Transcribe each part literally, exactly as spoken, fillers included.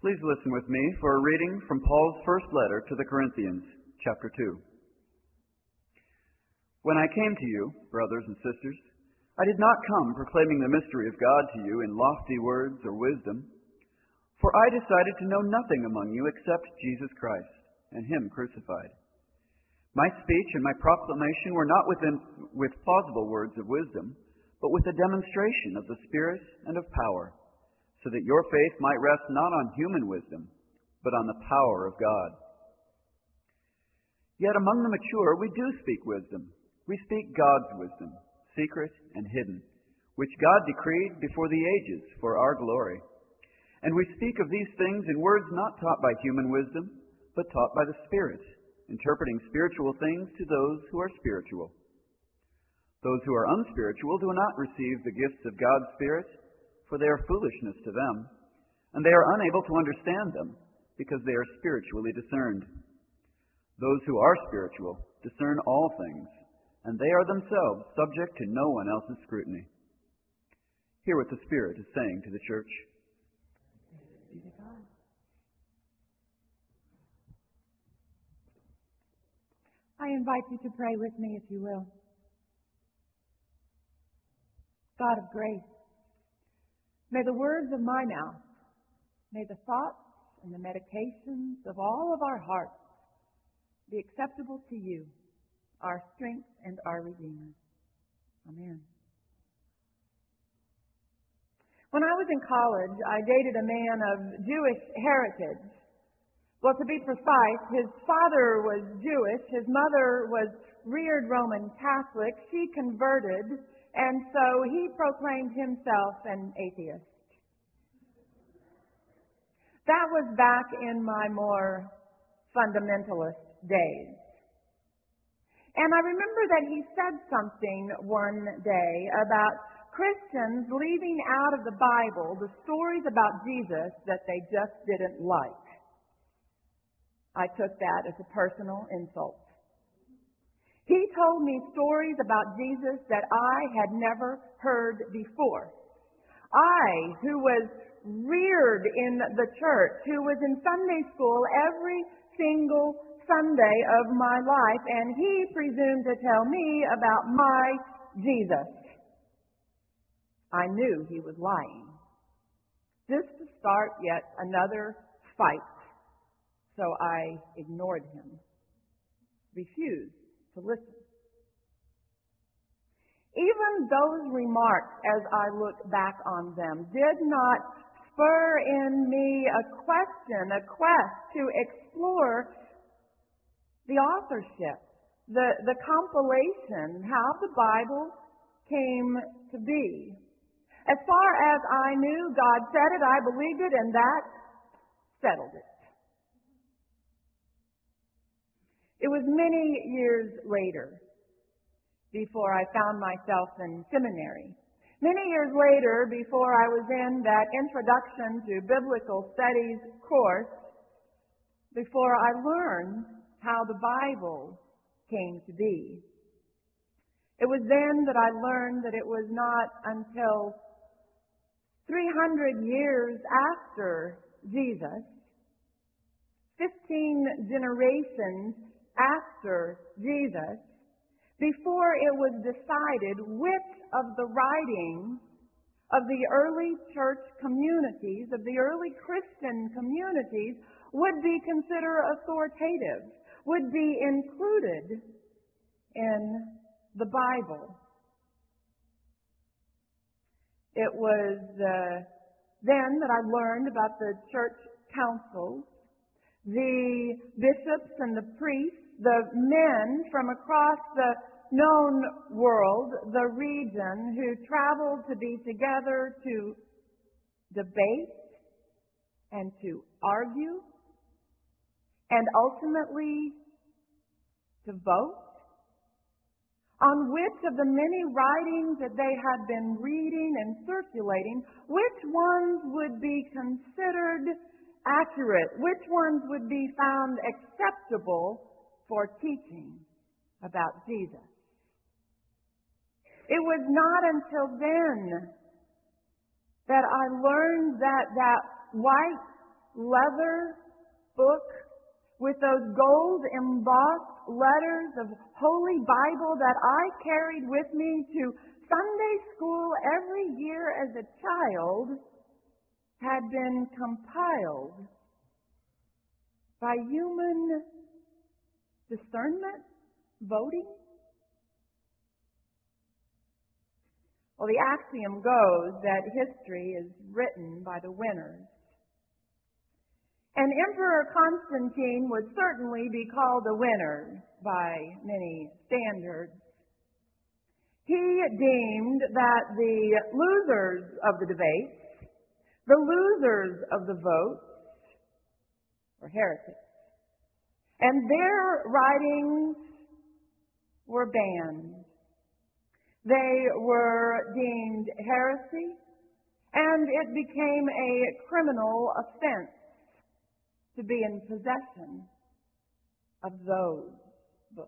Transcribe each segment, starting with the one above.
Please listen with me for a reading from Paul's first letter to the Corinthians, chapter two. When I came to you, brothers and sisters, I did not come proclaiming the mystery of God to you in lofty words or wisdom, for I decided to know nothing among you except Jesus Christ and Him crucified. My speech and my proclamation were not within, with plausible words of wisdom, but with a demonstration of the Spirit and of power, so that your faith might rest not on human wisdom, but on the power of God. Yet among the mature we do speak wisdom. We speak God's wisdom, secret and hidden, which God decreed before the ages for our glory. And we speak of these things in words not taught by human wisdom, but taught by the Spirit, interpreting spiritual things to those who are spiritual. Those who are unspiritual do not receive the gifts of God's Spirit, for they are foolishness to them, and they are unable to understand them, because they are spiritually discerned. Those who are spiritual discern all things, and they are themselves subject to no one else's scrutiny. Hear what the Spirit is saying to the church. I invite you to pray with me, if you will. God of grace, may the words of my mouth, may the thoughts and the meditations of all of our hearts be acceptable to you, our strength and our Redeemer. Amen. When I was in college, I dated a man of Jewish heritage. Well, to be precise, his father was Jewish, his mother was reared Roman Catholic, she converted, and so he proclaimed himself an atheist. That was back in my more fundamentalist days. And I remember that he said something one day about Christians leaving out of the Bible the stories about Jesus that they just didn't like. I took that as a personal insult. He told me stories about Jesus that I had never heard before. I, who was reared in the church, who was in Sunday school every single Sunday of my life, and he presumed to tell me about my Jesus. I knew he was lying. Just to start yet another fight. So I ignored him, refused to listen. Even those remarks, as I look back on them, did not spur in me a question, a quest to explore the authorship, the, the compilation, how the Bible came to be. As far as I knew, God said it, I believed it, and that settled it. It was many years later before I found myself in seminary. Many years later, before I was in that Introduction to Biblical Studies course, before I learned how the Bible came to be. It was then that I learned that it was not until three hundred years after Jesus, fifteen generations after Jesus, before it was decided which of the writings of the early church communities, of the early Christian communities, would be considered authoritative, would be included in the Bible. It was uh, then that I learned about the church councils, the bishops and the priests, the men from across the known world, the region, who traveled to be together to debate and to argue and ultimately to vote on which of the many writings that they had been reading and circulating, which ones would be considered accurate, which ones would be found acceptable for teaching about Jesus. It was not until then that I learned that that white leather book with those gold embossed letters of Holy Bible that I carried with me to Sunday school every year as a child had been compiled by human discernment, voting? Well, the axiom goes that history is written by the winners. And Emperor Constantine would certainly be called a winner by many standards. He deemed that the losers of the debates, the losers of the votes, were heretics. And their writings were banned. They were deemed heresy, and it became a criminal offense to be in possession of those books.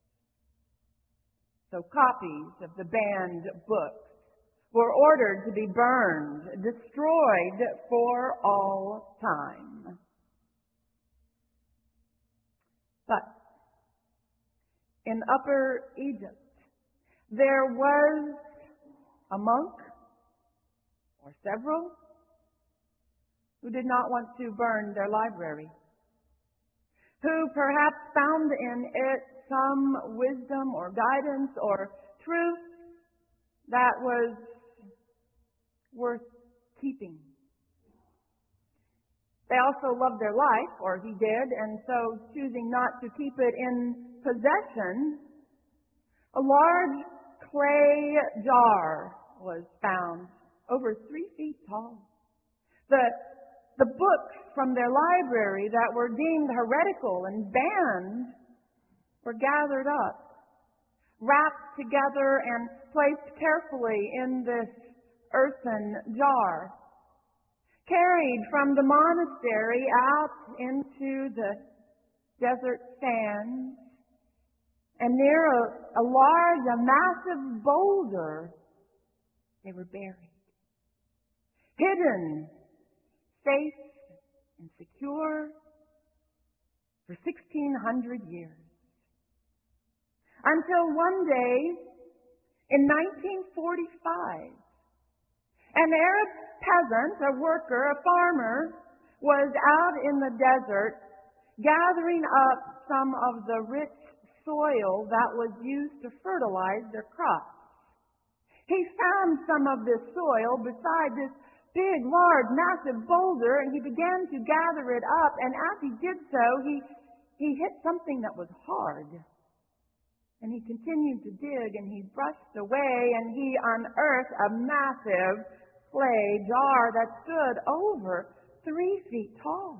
So copies of the banned books were ordered to be burned, destroyed for all time. But in Upper Egypt, there was a monk, or several, who did not want to burn their library, who perhaps found in it some wisdom or guidance or truth that was worth keeping. They also loved their life, or he did, and so choosing not to keep it in possession, a large clay jar was found over three feet tall. The The books from their library that were deemed heretical and banned were gathered up, wrapped together, and placed carefully in this earthen jar, carried from the monastery out into the desert sands, and near a, a large, a massive boulder, they were buried, hidden, safe and secure for sixteen hundred years. Until one day, in nineteen forty-five, an Arab peasant, a worker, a farmer, was out in the desert gathering up some of the rich soil that was used to fertilize their crops. He found some of this soil beside this big, large, massive boulder, and he began to gather it up, and as he did so, he, he hit something that was hard. And he continued to dig, and he brushed away, and he unearthed a massive clay jar that stood over three feet tall.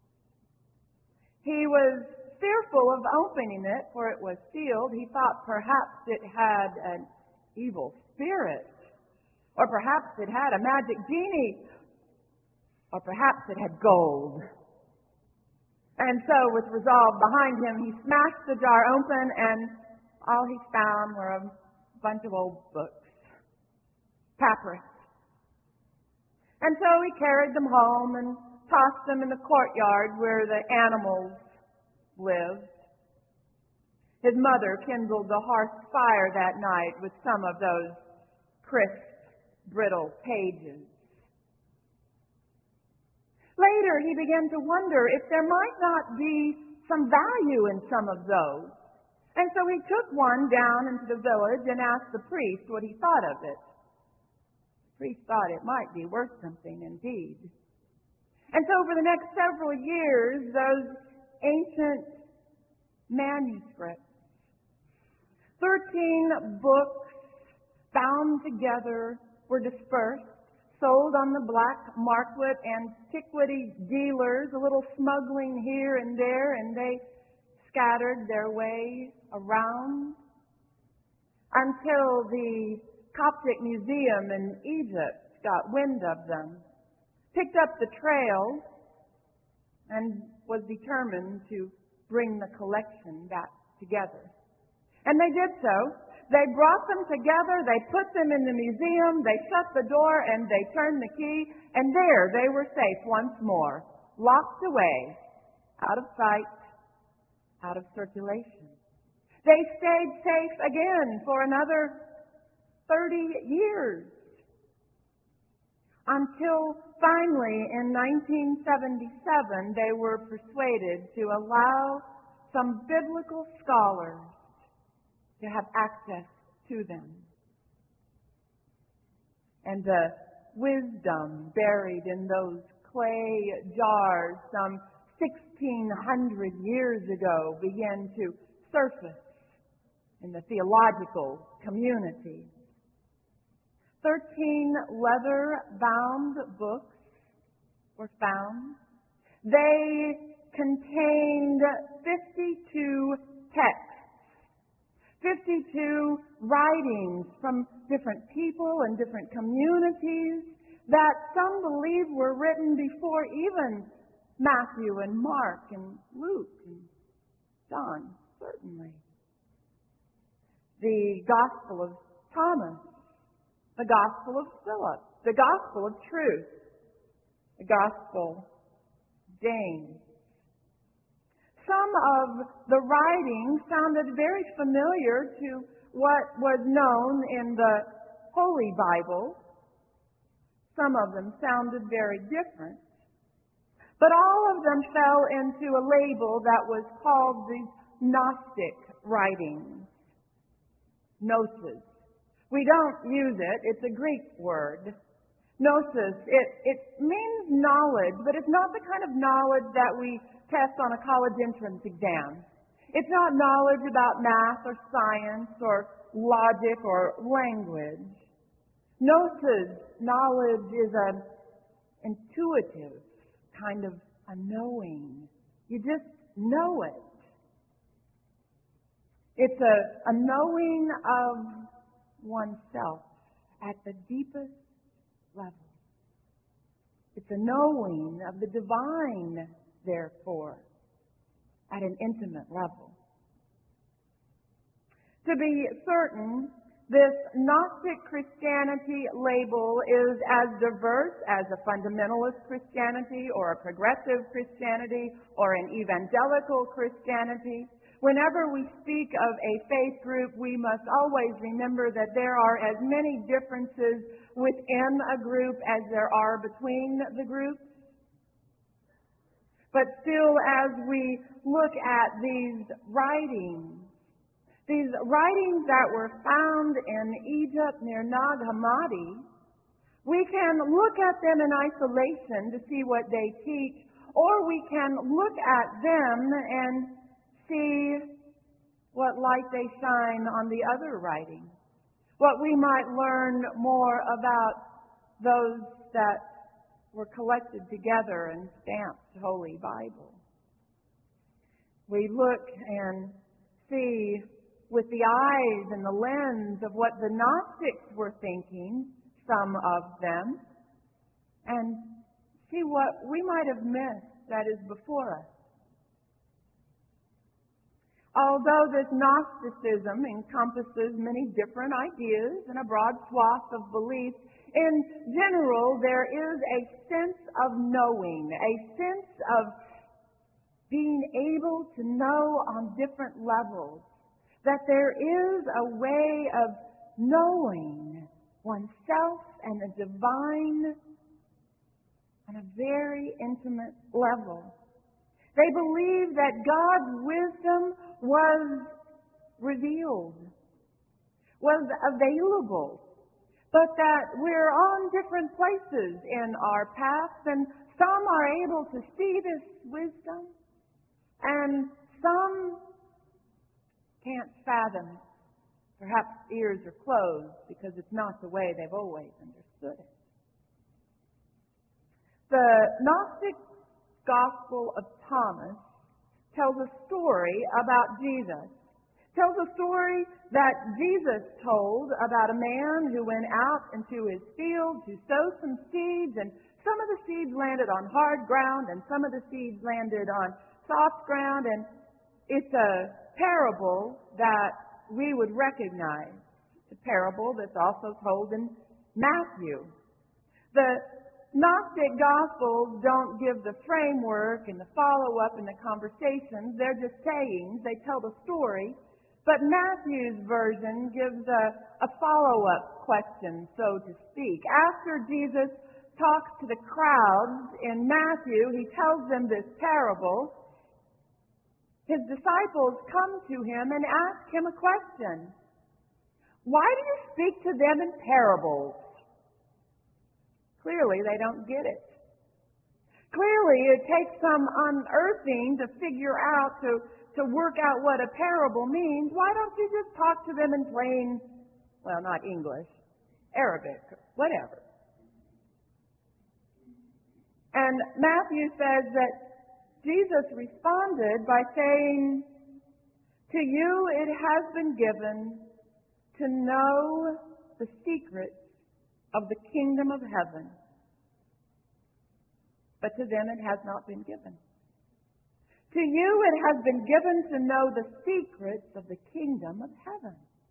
He was fearful of opening it, for it was sealed. He thought perhaps it had an evil spirit. Or perhaps it had a magic genie. Or perhaps it had gold. And so, with resolve behind him, he smashed the jar open, and all he found were a bunch of old books. Papyrus. And so he carried them home and tossed them in the courtyard where the animals lived. His mother kindled a hearth fire that night with some of those crisp, brittle pages. Later, he began to wonder if there might not be some value in some of those. And so he took one down into the village and asked the priest what he thought of it. The priest thought it might be worth something indeed. And so for the next several years, those ancient manuscripts, thirteen books bound together, were dispersed, sold on the black market, antiquity dealers, a little smuggling here and there, and they scattered their way around until the Coptic Museum in Egypt got wind of them, picked up the trail, and was determined to bring the collection back together. And they did so. They brought them together, they put them in the museum, they shut the door, and they turned the key, and there they were safe once more, locked away, out of sight, out of circulation. They stayed safe again for another thirty years. Until finally, in nineteen seventy-seven, they were persuaded to allow some biblical scholars to have access to them. And the wisdom buried in those clay jars some sixteen hundred years ago began to surface in the theological community. Thirteen leather-bound books were found. They contained fifty-two texts, fifty-two writings from different people and different communities that some believe were written before even Matthew and Mark and Luke and John, certainly. The Gospel of Thomas, the Gospel of Philip, the Gospel of Truth, the Gospel of James. Some of the writings sounded very familiar to what was known in the Holy Bible. Some of them sounded very different. But all of them fell into a label that was called the Gnostic writings. Gnosis. We don't use it. It's a Greek word. Gnosis. It, it means knowledge, but it's not the kind of knowledge that we test on a college entrance exam. It's not knowledge about math or science or logic or language. Gnosis, knowledge, is an intuitive kind of a knowing. You just know it. It's a, a knowing of oneself at the deepest level. It's a knowing of the divine, therefore, at an intimate level. To be certain, this Gnostic Christianity label is as diverse as a fundamentalist Christianity or a progressive Christianity or an evangelical Christianity. Whenever we speak of a faith group, we must always remember that there are as many differences within a group as there are between the groups. But still, as we look at these writings, these writings that were found in Egypt near Nag Hammadi, we can look at them in isolation to see what they teach, or we can look at them and see what light they shine on the other writings, what we might learn more about those that were collected together and stamped Holy Bible. We look and see with the eyes and the lens of what the Gnostics were thinking, some of them, and see what we might have missed that is before us. Although this Gnosticism encompasses many different ideas and a broad swath of beliefs, in general there is a sense of knowing, a sense of being able to know on different levels, that there is a way of knowing oneself and the divine on a very intimate level. They believed that God's wisdom was revealed, was available, but that we're on different places in our paths, and some are able to see this wisdom, and some can't fathom. Perhaps ears are closed because it's not the way they've always understood it. The Gnostic Gospel of Thomas tells a story about Jesus. Tells a story that Jesus told about a man who went out into his field to sow some seeds, and some of the seeds landed on hard ground and some of the seeds landed on soft ground, and it's a parable that we would recognize. It's a parable that's also told in Matthew. The Gnostic Gospels don't give the framework and the follow-up and the conversations. They're just sayings. They tell the story. But Matthew's version gives a, a follow-up question, so to speak. After Jesus talks to the crowds in Matthew, he tells them this parable. His disciples come to him and ask him a question. Why do you speak to them in parables? Clearly, they don't get it. Clearly, it takes some unearthing to figure out, to, to work out what a parable means. Why don't you just talk to them in plain, well, not English, Arabic, whatever. And Matthew says that Jesus responded by saying, to you it has been given to know the secrets of the kingdom of heaven. But to them it has not been given. To you it has been given to know the secrets of the kingdom of heaven.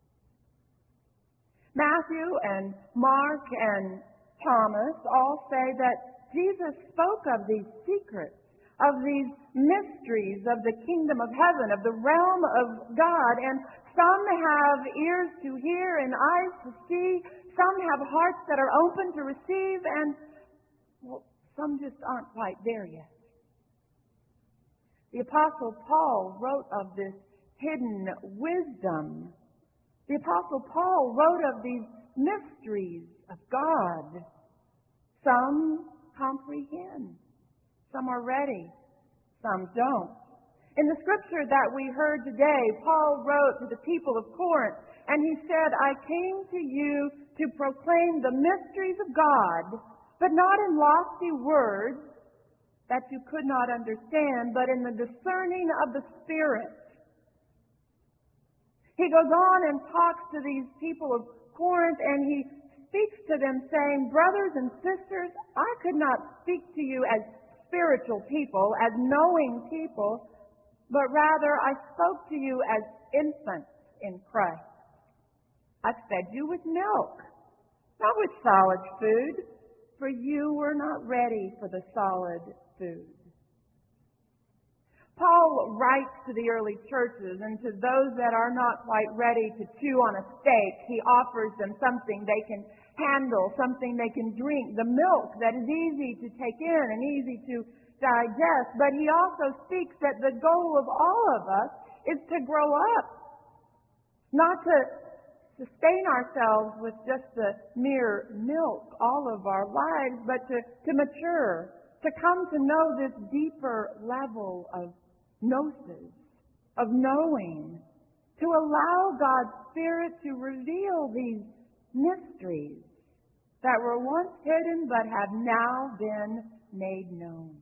Matthew and Mark and Thomas all say that Jesus spoke of these secrets, of these mysteries of the kingdom of heaven, of the realm of God. And some have ears to hear and eyes to see. Some have hearts that are open to receive, and well, some just aren't quite there yet. The Apostle Paul wrote of this hidden wisdom. The Apostle Paul wrote of these mysteries of God. Some comprehend. Some are ready. Some don't. In the scripture that we heard today, Paul wrote to the people of Corinth, and he said, I came to you to proclaim the mysteries of God, but not in lofty words that you could not understand, but in the discerning of the Spirit. He goes on and talks to these people of Corinth, and he speaks to them saying, brothers and sisters, I could not speak to you as spiritual people, as knowing people, but rather I spoke to you as infants in Christ. I fed you with milk, not with solid food, for you were not ready for the solid food. Paul writes to the early churches, and to those that are not quite ready to chew on a steak, he offers them something they can handle, something they can drink, the milk that is easy to take in and easy to digest. But he also speaks that the goal of all of us is to grow up, not to sustain ourselves with just the mere milk all of our lives, but to, to mature, to come to know this deeper level of gnosis, of knowing, to allow God's Spirit to reveal these mysteries that were once hidden but have now been made known.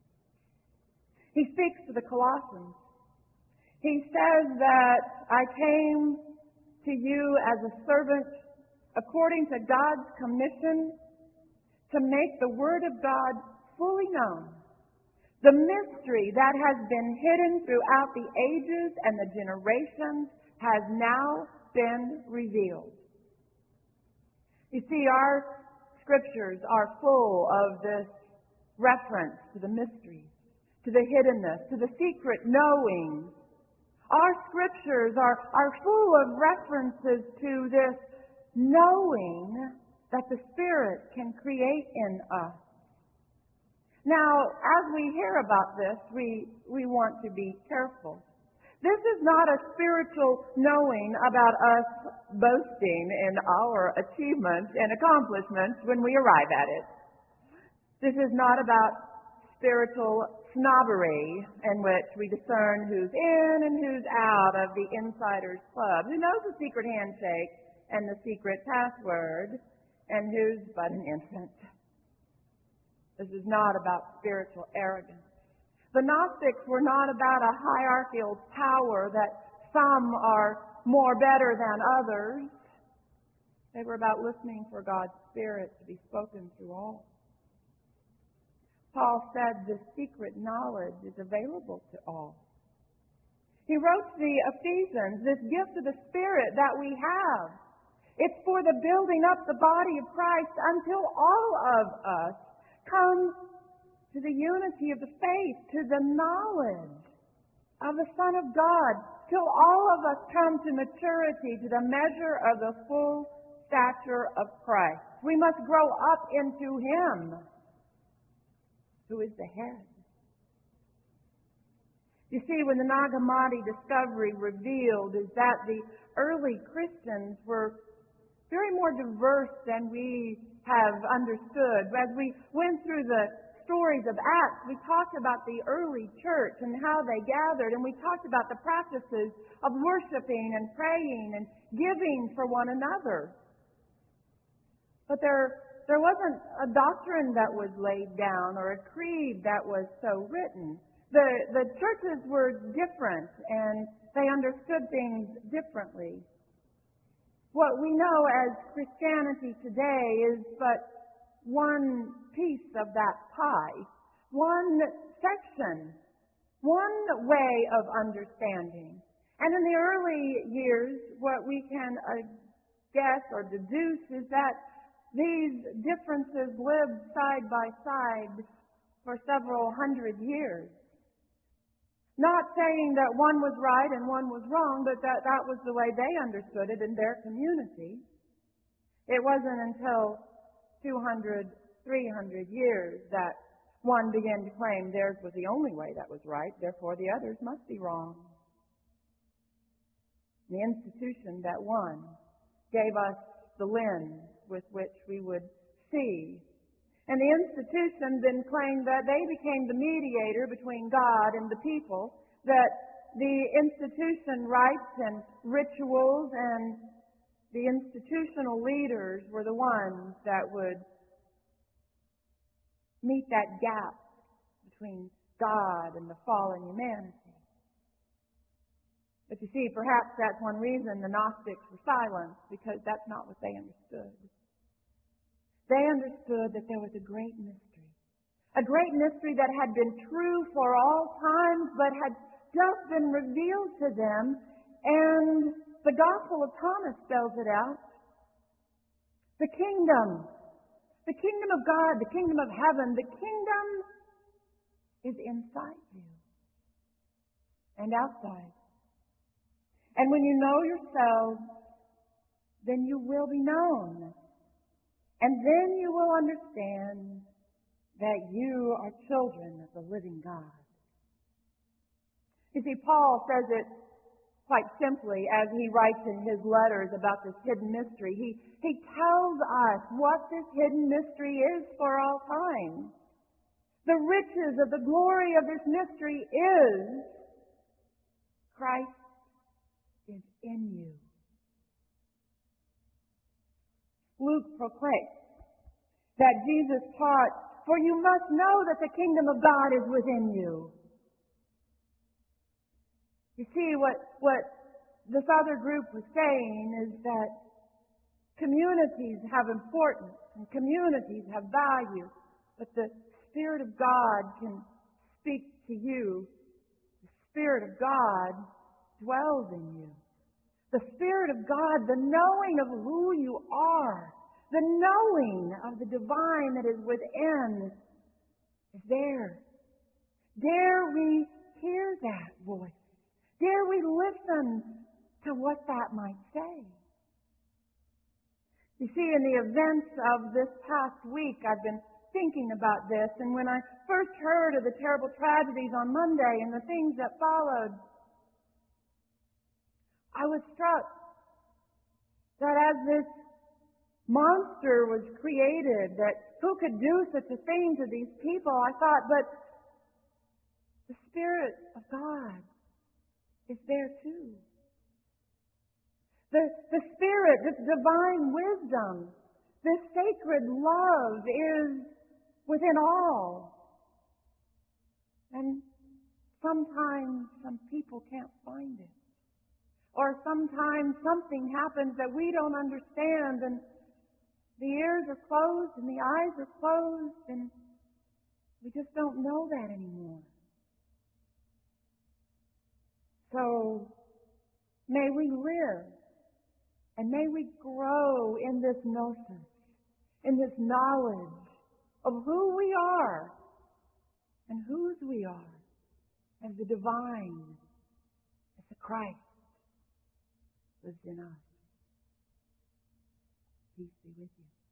He speaks to the Colossians. He says that I came to you as a servant according to God's commission to make the Word of God fully known. The mystery that has been hidden throughout the ages and the generations has now been revealed. You see, our scriptures are full of this reference to the mystery, to the hiddenness, to the secret knowing. Our scriptures are, are full of references to this knowing that the Spirit can create in us. Now, as we hear about this, we, we want to be careful. This is not a spiritual knowing about us boasting in our achievements and accomplishments when we arrive at it. This is not about spiritual snobbery in which we discern who's in and who's out of the insider's club, who knows the secret handshake and the secret password, and who's but an infant. This is not about spiritual arrogance. The Gnostics were not about a hierarchical power that some are more better than others. They were about listening for God's Spirit to be spoken through all. Paul said this secret knowledge is available to all. He wrote to the Ephesians, this gift of the Spirit that we have. It's for the building up the body of Christ until all of us come to the unity of the faith, to the knowledge of the Son of God, till all of us come to maturity, to the measure of the full stature of Christ. We must grow up into Him, who is the head. You see, when the Nag Hammadi discovery revealed is that the early Christians were very more diverse than we have understood. As we went through the stories of Acts, we talked about the early church and how they gathered, and we talked about the practices of worshiping and praying and giving for one another. But there, there wasn't a doctrine that was laid down or a creed that was so written. The, the churches were different, and they understood things differently. What we know as Christianity today is but one piece of that pie, one section, one way of understanding. And in the early years, what we can uh, guess or deduce is that these differences lived side by side for several hundred years. Not saying that one was right and one was wrong, but that that was the way they understood it in their community. It wasn't until two hundred, three hundred years that one began to claim theirs was the only way that was right, therefore the others must be wrong. The institution that won gave us the lens with which we would see. And the institution then claimed that they became the mediator between God and the people, that the institution rites and rituals and the institutional leaders were the ones that would meet that gap between God and the fallen humanity. But you see, perhaps that's one reason the Gnostics were silenced, because that's not what they understood. They understood that there was a great mystery. A great mystery that had been true for all times, but had just been revealed to them. And the Gospel of Thomas spells it out. The kingdom. The kingdom of God, the kingdom of heaven, the kingdom is inside you and outside. And when you know yourselves, then you will be known. And then you will understand that you are children of the living God. You see, Paul says it quite simply as he writes in his letters about this hidden mystery. He, he tells us what this hidden mystery is for all time. The riches of the glory of this mystery is Christ is in you. Luke proclaims that Jesus taught, "For you must know that the kingdom of God is within you." You see, what, what this other group was saying is that communities have importance and communities have value, but the Spirit of God can speak to you. The Spirit of God dwells in you. The Spirit of God, the knowing of who you are, the knowing of the divine that is within, is there. Dare we hear that voice? Dare we listen to what that might say? You see, in the events of this past week, I've been thinking about this, and when I first heard of the terrible tragedies on Monday and the things that followed, I was struck that as this monster was created, that who could do such a thing to these people, I thought, but the Spirit of God is there too. The, the Spirit, this divine wisdom, this sacred love is within all. And sometimes some people can't find it. Or sometimes something happens that we don't understand, and the ears are closed and the eyes are closed, and we just don't know that anymore. So may we live and may we grow in this gnosis, in this knowledge of who we are and whose we are as the divine, as the Christ lives in us. Peace be with you.